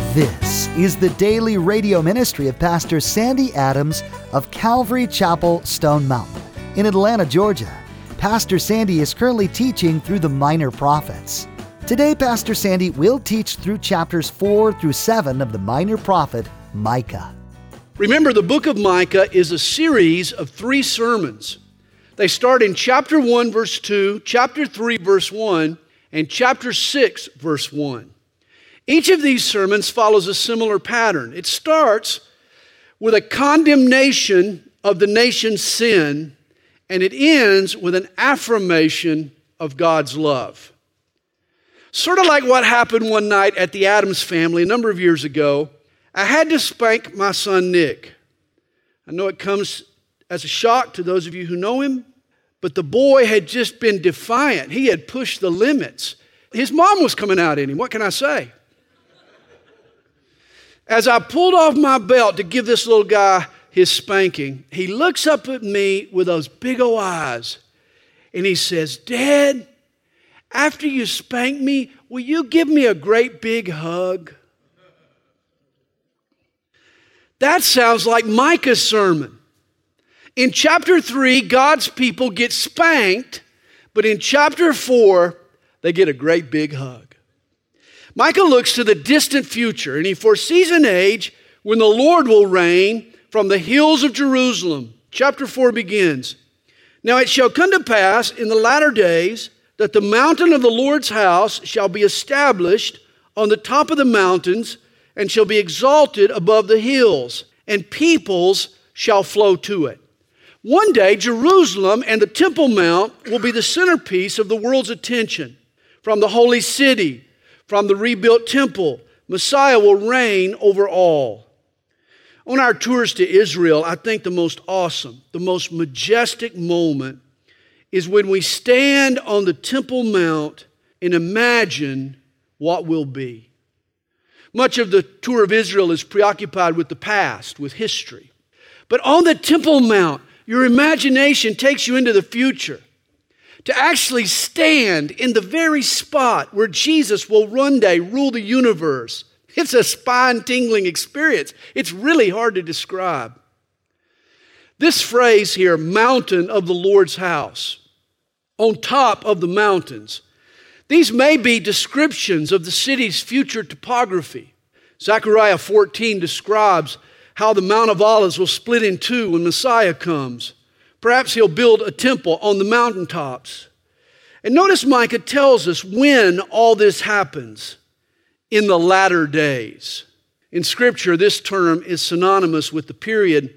This is the daily radio ministry of Pastor Sandy Adams of Calvary Chapel, Stone Mountain in Atlanta, Georgia. Pastor Sandy is currently teaching through the Minor Prophets. Today, Pastor Sandy will teach through chapters 4 through 7 of the minor prophet Micah. Remember, the book of Micah is a series of 3 sermons. They start in chapter 1, verse 2, chapter 3, verse 1, and chapter 6, verse 1. Each of these sermons follows a similar pattern. It starts with a condemnation of the nation's sin, and it ends with an affirmation of God's love. Sort of like what happened one night at the Adams family a number of years ago. I had to spank my son Nick. I know it comes as a shock to those of you who know him, but the boy had just been defiant. He had pushed the limits. His mom was coming out in him. What can I say? As I pulled off my belt to give this little guy his spanking, he looks up at me with those big old eyes, and he says, "Dad, after you spank me, will you give me a great big hug?" That sounds like Micah's sermon. In chapter 3, God's people get spanked, but in chapter 4, they get a great big hug. Micah looks to the distant future, and he foresees an age when the Lord will reign from the hills of Jerusalem. Chapter 4 begins, "Now it shall come to pass in the latter days that the mountain of the Lord's house shall be established on the top of the mountains and shall be exalted above the hills, and peoples shall flow to it." One day, Jerusalem and the Temple Mount will be the centerpiece of the world's attention. From the holy city, from the rebuilt temple, Messiah will reign over all. On our tours to Israel, I think the most awesome, the most majestic moment is when we stand on the Temple Mount and imagine what will be. Much of the tour of Israel is preoccupied with the past, with history. But on the Temple Mount, your imagination takes you into the future. To actually stand in the very spot where Jesus will one day rule the universe. It's a spine-tingling experience. It's really hard to describe. This phrase here, mountain of the Lord's house, on top of the mountains, these may be descriptions of the city's future topography. Zechariah 14 describes how the Mount of Olives will split in two when Messiah comes. Perhaps he'll build a temple on the mountaintops. And notice Micah tells us when all this happens, in the latter days. In Scripture, this term is synonymous with the period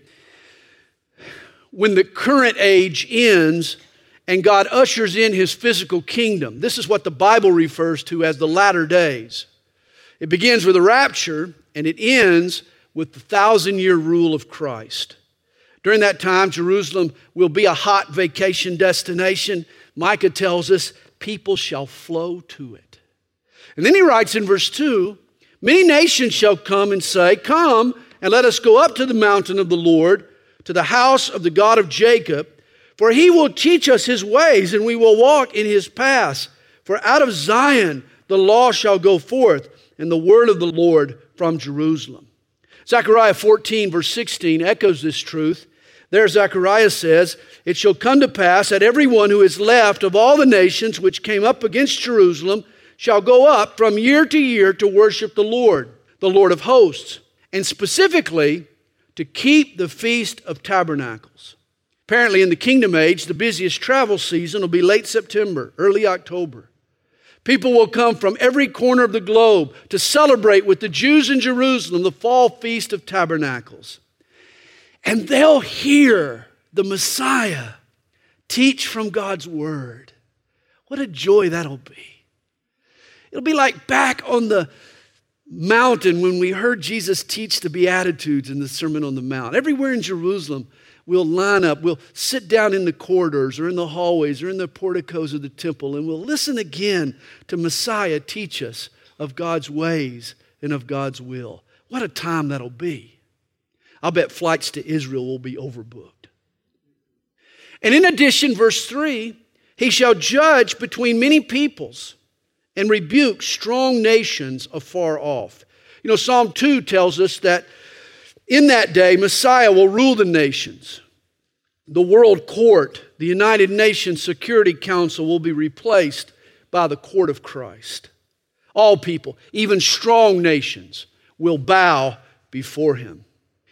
when the current age ends and God ushers in his physical kingdom. This is what the Bible refers to as the latter days. It begins with the rapture and it ends with the 1,000-year rule of Christ. During that time, Jerusalem will be a hot vacation destination. Micah tells us people shall flow to it. And then he writes in verse 2, "Many nations shall come and say, 'Come and let us go up to the mountain of the Lord, to the house of the God of Jacob, for he will teach us his ways and we will walk in his paths. For out of Zion the law shall go forth and the word of the Lord from Jerusalem.'" Zechariah 14 verse 16 echoes this truth. There Zechariah says, "It shall come to pass that everyone who is left of all the nations which came up against Jerusalem shall go up from year to year to worship the Lord of hosts, and specifically to keep the Feast of Tabernacles." Apparently in the Kingdom Age, the busiest travel season will be late September, early October. People will come from every corner of the globe to celebrate with the Jews in Jerusalem the fall Feast of Tabernacles. And they'll hear the Messiah teach from God's Word. What a joy that'll be. It'll be like back on the mountain when we heard Jesus teach the Beatitudes in the Sermon on the Mount. Everywhere in Jerusalem, we'll line up, we'll sit down in the corridors or in the hallways or in the porticos of the temple, and we'll listen again to Messiah teach us of God's ways and of God's will. What a time that'll be. I'll bet flights to Israel will be overbooked. And in addition, verse 3, "He shall judge between many peoples and rebuke strong nations afar off." You know, Psalm 2 tells us that in that day, Messiah will rule the nations. The World Court, the United Nations Security Council, will be replaced by the court of Christ. All people, even strong nations, will bow before him.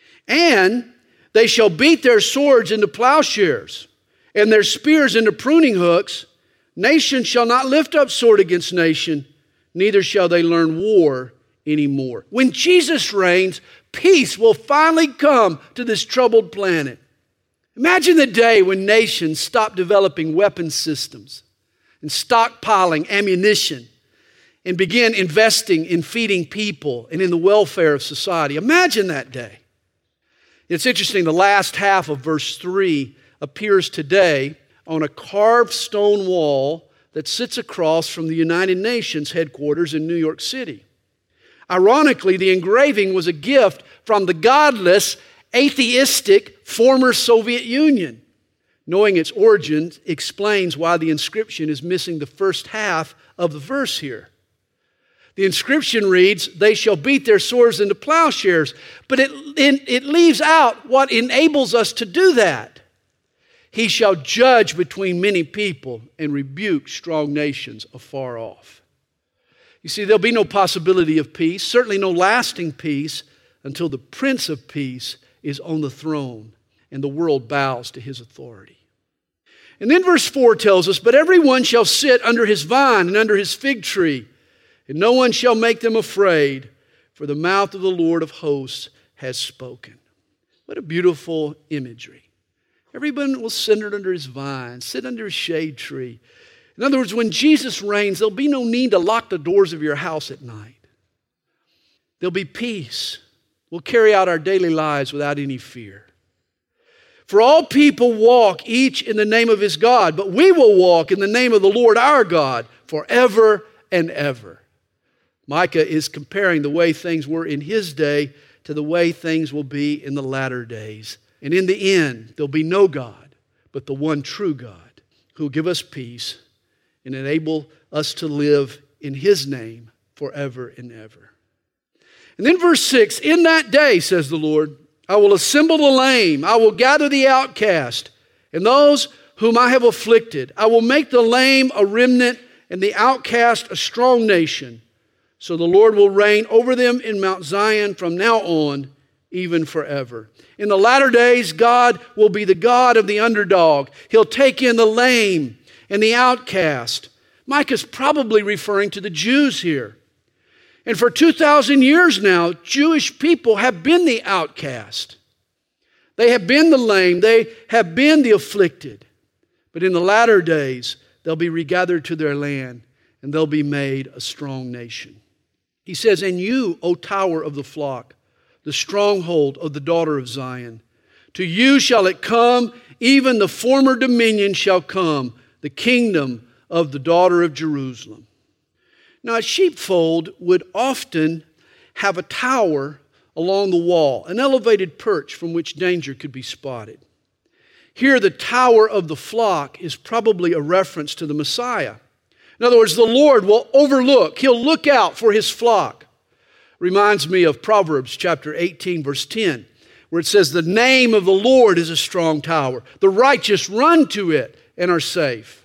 And they shall beat their swords into plowshares and their spears into pruning hooks. Nation shall not lift up sword against nation, neither shall they learn war anymore. When Jesus reigns, peace will finally come to this troubled planet. Imagine the day when nations stop developing weapon systems and stockpiling ammunition and begin investing in feeding people and in the welfare of society. Imagine that day. It's interesting, the last half of verse 3 appears today on a carved stone wall that sits across from the United Nations headquarters in New York City. Ironically, the engraving was a gift from the godless, atheistic former Soviet Union. Knowing its origins explains why the inscription is missing the first half of the verse here. The inscription reads, "They shall beat their swords into plowshares." But it leaves out what enables us to do that. "He shall judge between many people and rebuke strong nations afar off." You see, there'll be no possibility of peace, certainly no lasting peace, until the Prince of Peace is on the throne and the world bows to his authority. And then verse 4 tells us, "But everyone shall sit under his vine and under his fig tree, and no one shall make them afraid, for the mouth of the Lord of hosts has spoken." What a beautiful imagery. Everyone will sit under his vine, sit under his shade tree. In other words, when Jesus reigns, there'll be no need to lock the doors of your house at night. There'll be peace. We'll carry out our daily lives without any fear. "For all people walk each in the name of his God, but we will walk in the name of the Lord our God forever and ever." Micah is comparing the way things were in his day to the way things will be in the latter days. And in the end, there'll be no God but the one true God who will give us peace and enable us to live in his name forever and ever. And then verse 6, "In that day, says the Lord, I will assemble the lame, I will gather the outcast, and those whom I have afflicted. I will make the lame a remnant and the outcast a strong nation. So the Lord will reign over them in Mount Zion from now on, even forever." In the latter days, God will be the God of the underdog. He'll take in the lame and the outcast. Micah's probably referring to the Jews here. And for 2,000 years now, Jewish people have been the outcast. They have been the lame. They have been the afflicted. But in the latter days, they'll be regathered to their land, and they'll be made a strong nation. He says, "And you, O tower of the flock, the stronghold of the daughter of Zion, to you shall it come, even the former dominion shall come, the kingdom of the daughter of Jerusalem." Now, a sheepfold would often have a tower along the wall, an elevated perch from which danger could be spotted. Here, the tower of the flock is probably a reference to the Messiah. In other words, the Lord will overlook, he'll look out for his flock. Reminds me of Proverbs chapter 18, verse 10, where it says, "The name of the Lord is a strong tower. The righteous run to it and are safe."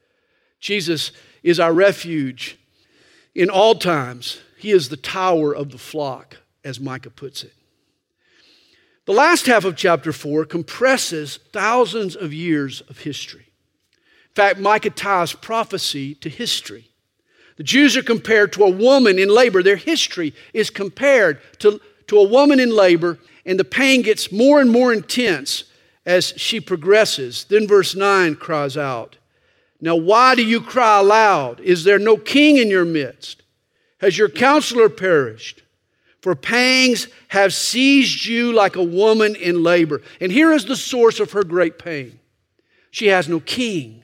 Jesus is our refuge in all times. He is the tower of the flock, as Micah puts it. The last half of chapter 4 compresses thousands of years of history. In fact, Micah ties prophecy to history. The Jews are compared to a woman in labor. Their history is compared to a woman in labor, and the pain gets more and more intense as she progresses. Then verse 9 cries out, "Now why do you cry aloud? Is there no king in your midst? Has your counselor perished? For pangs have seized you like a woman in labor." And here is the source of her great pain. She has no king.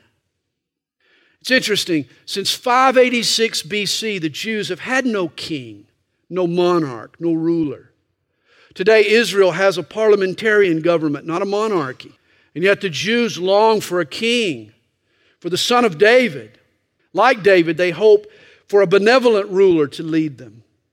It's interesting, since 586 BC, the Jews have had no king, no monarch, no ruler. Today, Israel has a parliamentarian government, not a monarchy. And yet the Jews long for a king, for the son of David. Like David, they hope for a benevolent ruler to lead them.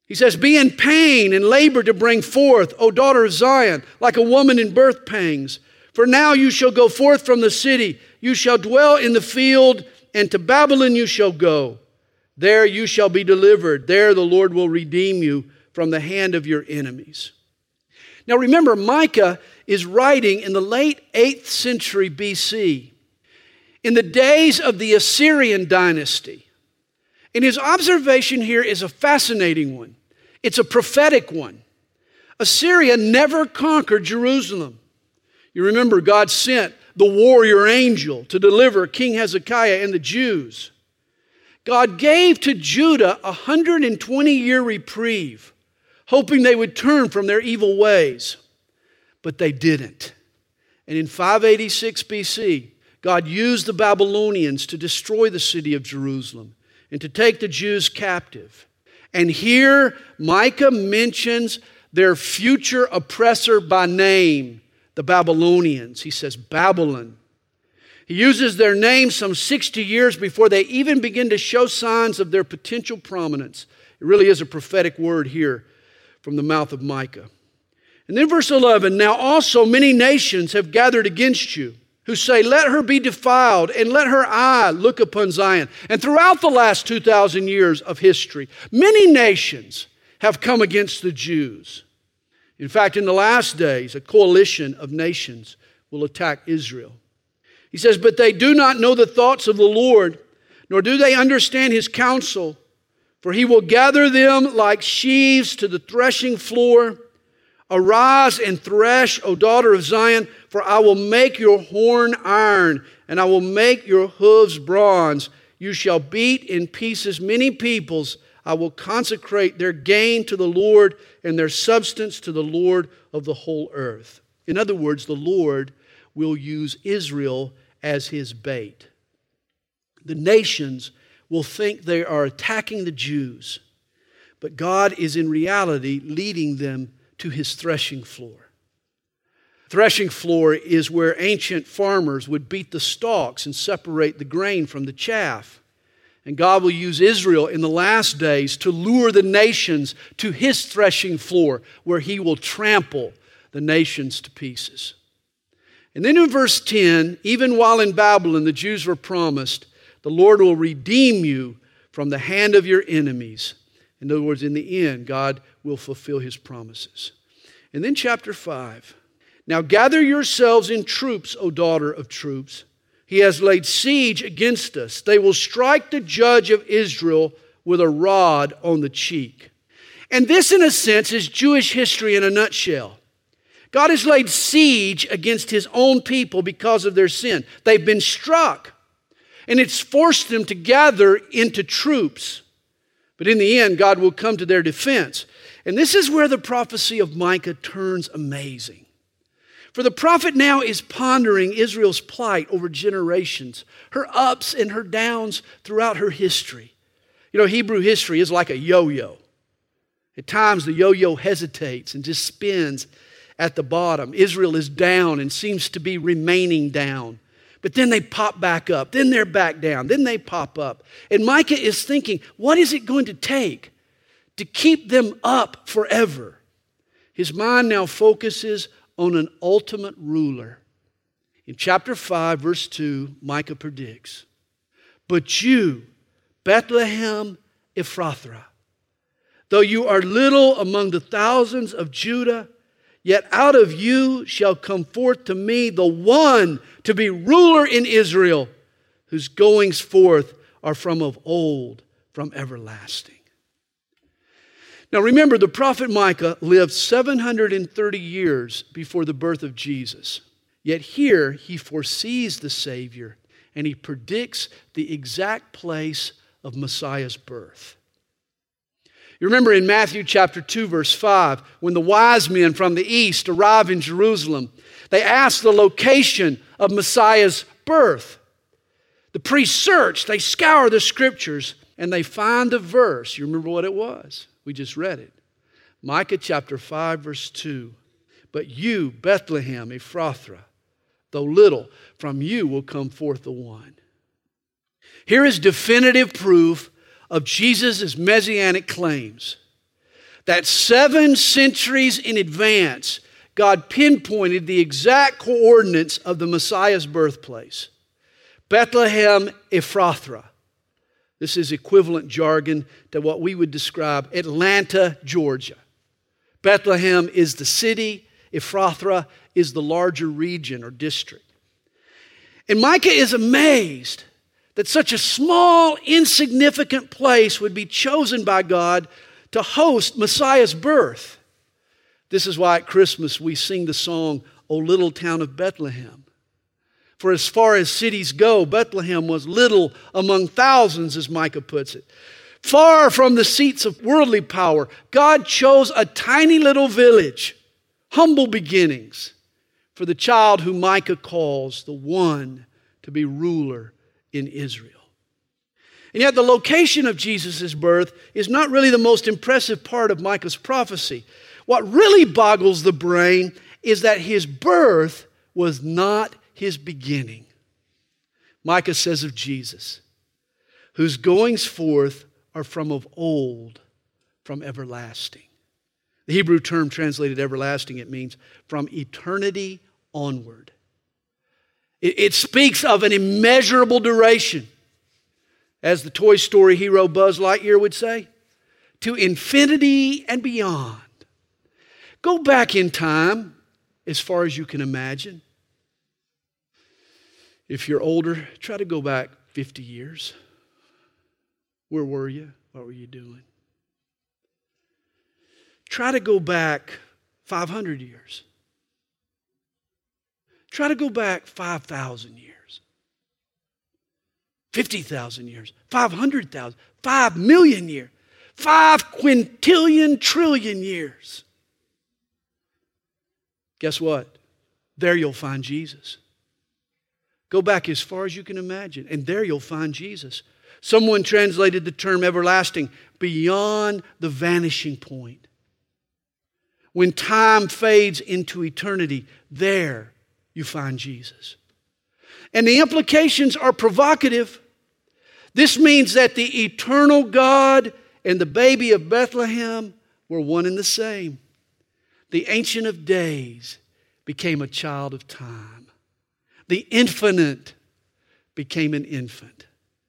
He says, be in pain and labor to bring forth, O daughter of Zion, like a woman in birth pangs. For now you shall go forth from the city. You shall dwell in the field, and to Babylon you shall go. There you shall be delivered. There the Lord will redeem you from the hand of your enemies. Now remember, Micah is writing in the late 8th century BC, in the days of the Assyrian dynasty. And his observation here is a fascinating one. It's a prophetic one. Assyria never conquered Jerusalem. You remember God sent the warrior angel to deliver King Hezekiah and the Jews. God gave to Judah a 120-year reprieve, hoping they would turn from their evil ways. But they didn't. And in 586 BC, God used the Babylonians to destroy the city of Jerusalem and to take the Jews captive. And here Micah mentions their future oppressor by name, the Babylonians. He says Babylon. He uses their name some 60 years before they even begin to show signs of their potential prominence. It really is a prophetic word here from the mouth of Micah. And then verse 11, now also many nations have gathered against you, who say, let her be defiled, and let her eye look upon Zion. And throughout the last 2,000 years of history, many nations have come against the Jews. In fact, in the last days, a coalition of nations will attack Israel. He says, but they do not know the thoughts of the Lord, nor do they understand his counsel. For he will gather them like sheaves to the threshing floor. Arise and thresh, O daughter of Zion, for I will make your horn iron, and I will make your hooves bronze. You shall beat in pieces many peoples. I will consecrate their gain to the Lord, and their substance to the Lord of the whole earth. In other words, the Lord will use Israel as his bait. The nations will think they are attacking the Jews, but God is in reality leading them to his threshing floor. Threshing floor is where ancient farmers would beat the stalks and separate the grain from the chaff. And God will use Israel in the last days to lure the nations to his threshing floor, where he will trample the nations to pieces. And then in verse 10, even while in Babylon the Jews were promised, the Lord will redeem you from the hand of your enemies. In other words, in the end, God will fulfill his promises. And then chapter 5. Now gather yourselves in troops, O daughter of troops. He has laid siege against us. They will strike the judge of Israel with a rod on the cheek. And this, in a sense, is Jewish history in a nutshell. God has laid siege against his own people because of their sin. They've been struck, and it's forced them to gather into troops. But in the end, God will come to their defense. And this is where the prophecy of Micah turns amazing. For the prophet now is pondering Israel's plight over generations, her ups and her downs throughout her history. You know, Hebrew history is like a yo-yo. At times the yo-yo hesitates and just spins at the bottom. Israel is down and seems to be remaining down. But then they pop back up. Then they're back down. Then they pop up. And Micah is thinking, what is it going to take to keep them up forever? His mind now focuses on an ultimate ruler. In chapter 5, verse 2, Micah predicts, but you, Bethlehem Ephrathah, though you are little among the thousands of Judah, yet out of you shall come forth to me the one to be ruler in Israel, whose goings forth are from of old, from everlasting. Now remember, the prophet Micah lived 730 years before the birth of Jesus. Yet here he foresees the Savior, and he predicts the exact place of Messiah's birth. You remember in Matthew chapter 2, verse 5, when the wise men from the east arrive in Jerusalem, they ask the location of Messiah's birth. The priests search, they scour the scriptures, and they find the verse. You remember what it was? We just read it. Micah chapter 5, verse 2. But you, Bethlehem Ephrathah, though little, from you will come forth the one. Here is definitive proof of Jesus' messianic claims. that 7 centuries in advance, God pinpointed the exact coordinates of the Messiah's birthplace. Bethlehem Ephrathah. This is equivalent jargon to what we would describe Atlanta, Georgia. Bethlehem is the city. Ephrathah is the larger region or district. And Micah is amazed that such a small, insignificant place would be chosen by God to host Messiah's birth. This is why at Christmas we sing the song, O Little Town of Bethlehem. For as far as cities go, Bethlehem was little among thousands, as Micah puts it. Far from the seats of worldly power, God chose a tiny little village, humble beginnings, for the child whom Micah calls the one to be ruler in Israel. And yet the location of Jesus' birth is not really the most impressive part of Micah's prophecy. What really boggles the brain is that his birth was not his beginning. Micah says of Jesus, whose goings forth are from of old, from everlasting. The Hebrew term translated everlasting, it means from eternity onward. It speaks of an immeasurable duration. As the Toy Story hero Buzz Lightyear would say, to infinity and beyond. Go back in time as far as you can imagine. If you're older, try to go back 50 years. Where were you? What were you doing? Try to go back 500 years. Try to go back 5,000 years. 50,000 years. 500,000. 5 million years. 5 quintillion trillion years. Guess what? There you'll find Jesus. Go back as far as you can imagine, and there you'll find Jesus. Someone translated the term everlasting, beyond the vanishing point. When time fades into eternity, there you find Jesus. And the implications are provocative. This means that the eternal God and the baby of Bethlehem were one and the same. The Ancient of Days became a child of time. The infinite became an infant.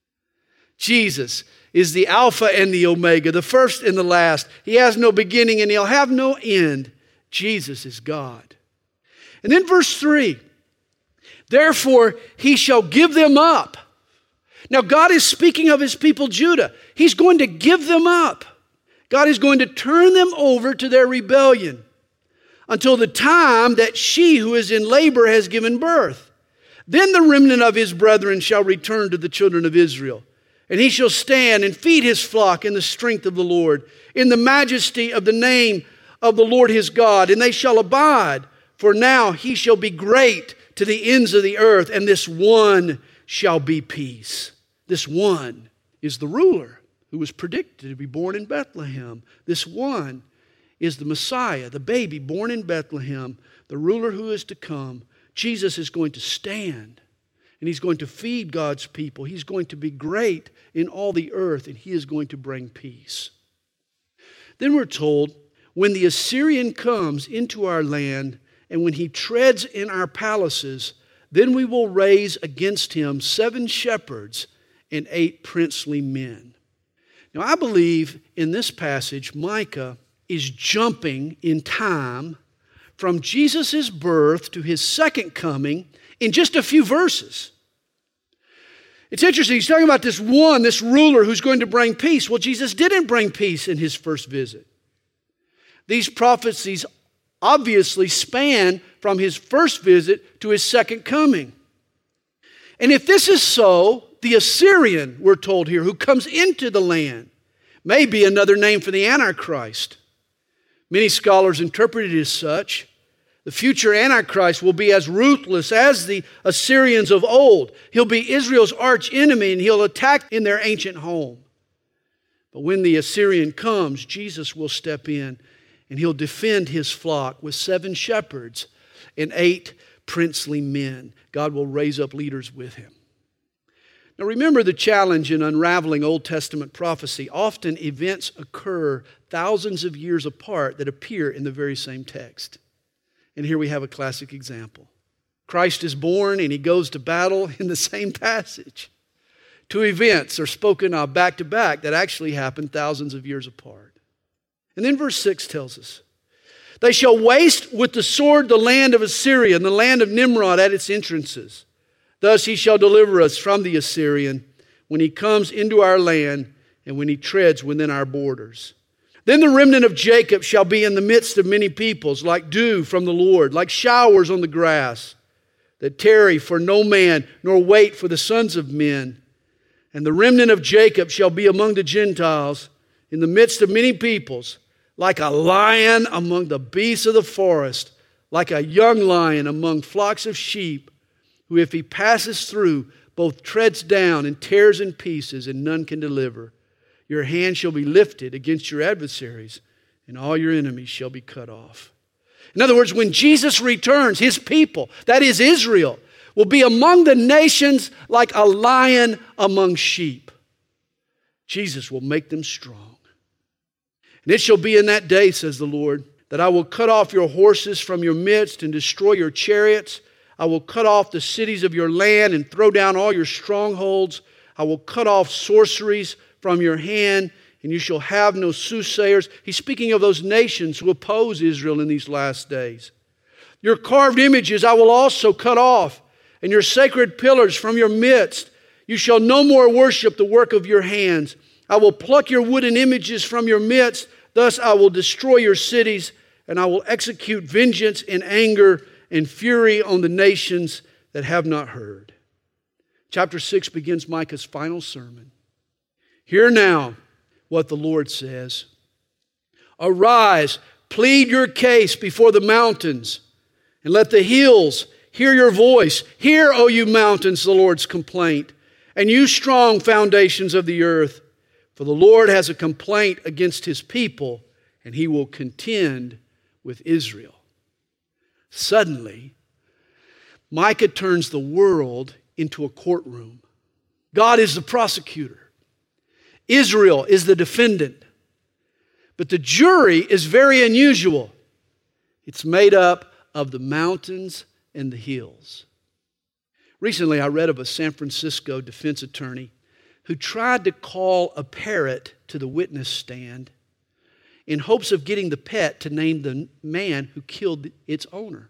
Jesus is the Alpha and the Omega, the first and the last. He has no beginning and He'll have no end. Jesus is God. And then verse 3, therefore He shall give them up. Now God is speaking of His people Judah. He's going to give them up. God is going to turn them over to their rebellion until the time that she who is in labor has given birth. Then the remnant of His brethren shall return to the children of Israel. And He shall stand and feed His flock in the strength of the Lord, in the majesty of the name of the Lord His God. And they shall abide, for now He shall be great to the ends of the earth, and this one shall be peace. This one is the ruler who was predicted to be born in Bethlehem. This one is the Messiah, the baby born in Bethlehem, the ruler who is to come. Jesus is going to stand, and He's going to feed God's people. He's going to be great in all the earth, and He is going to bring peace. Then we're told, when the Assyrian comes into our land, and when he treads in our palaces, then we will raise against him 7 shepherds and 8 princely men. Now I believe in this passage, Micah is jumping in time from Jesus' birth to His second coming in just a few verses. It's interesting, he's talking about this ruler who's going to bring peace. Well, Jesus didn't bring peace in His first visit. These prophecies obviously span from His first visit to His second coming. And if this is so, the Assyrian, we're told here, who comes into the land, may be another name for the Antichrist. Many scholars interpret it as such. The future Antichrist will be as ruthless as the Assyrians of old. He'll be Israel's arch enemy, and he'll attack in their ancient home. But when the Assyrian comes, Jesus will step in, and He'll defend His flock with 7 shepherds and 8 princely men. God will raise up leaders with Him. Now remember the challenge in unraveling Old Testament prophecy. Often events occur thousands of years apart that appear in the very same text. And here we have a classic example. Christ is born and he goes to battle in the same passage. Two events are spoken of back to back that actually happened thousands of years apart. And then verse 6 tells us, they shall waste with the sword the land of Assyria and the land of Nimrod at its entrances. Thus he shall deliver us from the Assyrian when he comes into our land and when he treads within our borders. Then the remnant of Jacob shall be in the midst of many peoples, like dew from the Lord, like showers on the grass, that tarry for no man, nor wait for the sons of men. And the remnant of Jacob shall be among the Gentiles, in the midst of many peoples, like a lion among the beasts of the forest, like a young lion among flocks of sheep, who if he passes through, both treads down and tears in pieces, and none can deliver. Your hand shall be lifted against your adversaries, and all your enemies shall be cut off. In other words, when Jesus returns, his people, that is Israel, will be among the nations like a lion among sheep. Jesus will make them strong. And it shall be in that day, says the Lord, that I will cut off your horses from your midst and destroy your chariots. I will cut off the cities of your land and throw down all your strongholds. I will cut off sorceries from your hand, and you shall have no soothsayers. He's speaking of those nations who oppose Israel in these last days. Your carved images I will also cut off, and your sacred pillars from your midst. You shall no more worship the work of your hands. I will pluck your wooden images from your midst. Thus I will destroy your cities, and I will execute vengeance in anger and fury on the nations that have not heard. Chapter 6 begins Micah's final sermon. Hear now what the Lord says. Arise, plead your case before the mountains, and let the hills hear your voice. Hear, O you mountains, the Lord's complaint, and you strong foundations of the earth. For the Lord has a complaint against his people, and he will contend with Israel. Suddenly, Micah turns the world into a courtroom. God is the prosecutor. Israel is the defendant. But the jury is very unusual. It's made up of the mountains and the hills. Recently, I read of a San Francisco defense attorney who tried to call a parrot to the witness stand in hopes of getting the pet to name the man who killed its owner.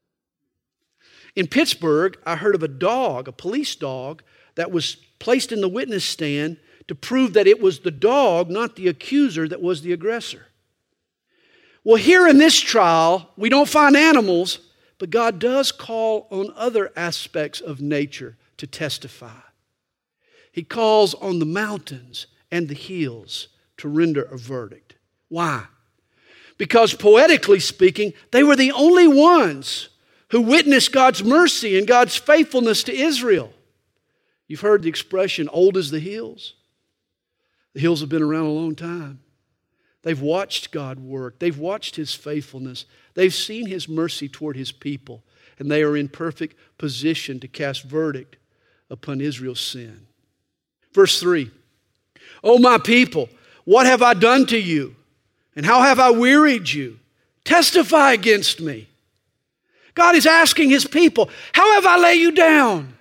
In Pittsburgh, I heard of a dog, a police dog, that was placed in the witness stand to prove that it was the dog, not the accuser, that was the aggressor. Well, here in this trial, we don't find animals, but God does call on other aspects of nature to testify. He calls on the mountains and the hills to render a verdict. Why? Because poetically speaking, they were the only ones who witnessed God's mercy and God's faithfulness to Israel. You've heard the expression, old as the hills. The hills have been around a long time. They've watched God work. They've watched his faithfulness. They've seen his mercy toward his people. And they are in perfect position to cast verdict upon Israel's sin. Verse 3, O my people, what have I done to you? And how have I wearied you? Testify against me. God is asking his people, how have I let you down?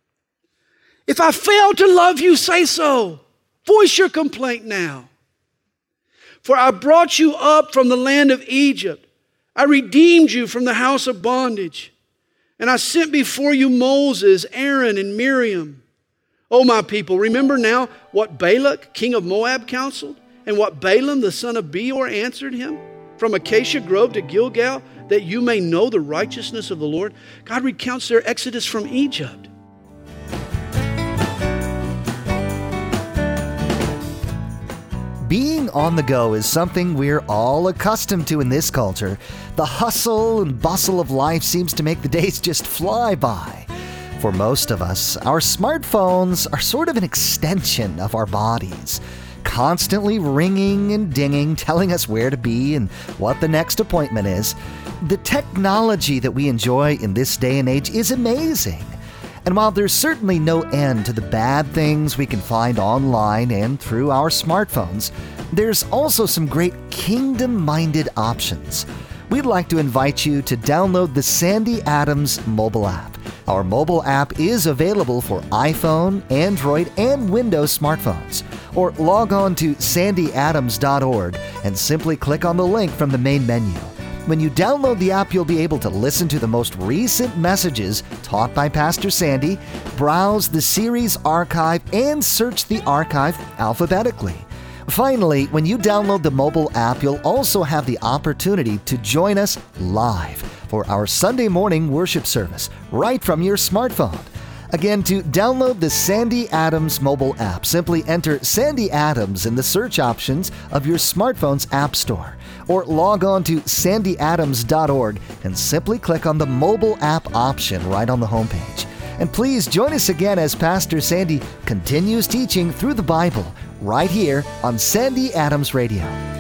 If I failed to love you, say so. Voice your complaint now. For I brought you up from the land of Egypt. I redeemed you from the house of bondage. And I sent before you Moses, Aaron, and Miriam. O my people, remember now what Balak, king of Moab, counseled, and what Balaam, the son of Beor, answered him from Acacia Grove to Gilgal, that you may know the righteousness of the Lord. God recounts their exodus from Egypt. Being on the go is something we're all accustomed to in this culture. The hustle and bustle of life seems to make the days just fly by. For most of us, our smartphones are sort of an extension of our bodies, constantly ringing and dinging, telling us where to be and what the next appointment is. The technology that we enjoy in this day and age is amazing. And while there's certainly no end to the bad things we can find online and through our smartphones, there's also some great kingdom-minded options. We'd like to invite you to download the Sandy Adams mobile app. Our mobile app is available for iPhone, Android, and Windows smartphones. Or log on to sandyadams.org and simply click on the link from the main menu. When you download the app, you'll be able to listen to the most recent messages taught by Pastor Sandy, browse the series archive, and search the archive alphabetically. Finally, when you download the mobile app, you'll also have the opportunity to join us live for our Sunday morning worship service right from your smartphone. Again, to download the Sandy Adams mobile app, simply enter Sandy Adams in the search options of your smartphone's app store, or log on to sandyadams.org and simply click on the mobile app option right on the homepage. And please join us again as Pastor Sandy continues teaching through the Bible right here on Sandy Adams Radio.